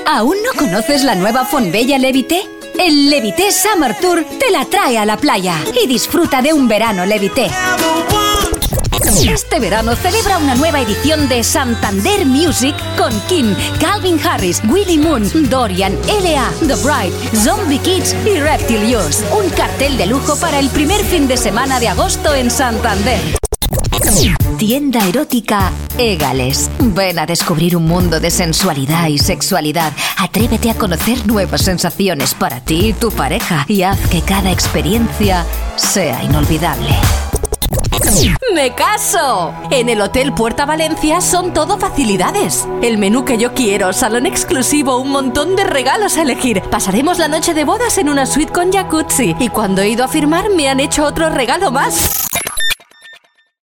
¿Aún no conoces la nueva Fonbella Levité? El Levité Summer Tour te la trae a la playa y disfruta de un verano Levité. Este verano celebra una nueva edición de Santander Music con Kim, Calvin Harris, Willy Moon, Dorian, L.A., The Bride, Zombie Kids y Reptile Youth. Un cartel de lujo para el primer fin de semana de agosto en Santander. Tienda erótica Égales. Ven a descubrir un mundo de sensualidad y sexualidad. Atrévete a conocer nuevas sensaciones para ti y tu pareja y haz que cada experiencia sea inolvidable. ¡Me caso! En el Hotel Puerta Valencia son todo facilidades. El menú que yo quiero, salón exclusivo, un montón de regalos a elegir. Pasaremos la noche de bodas en una suite con jacuzzi y cuando he ido a firmar me han hecho otro regalo más.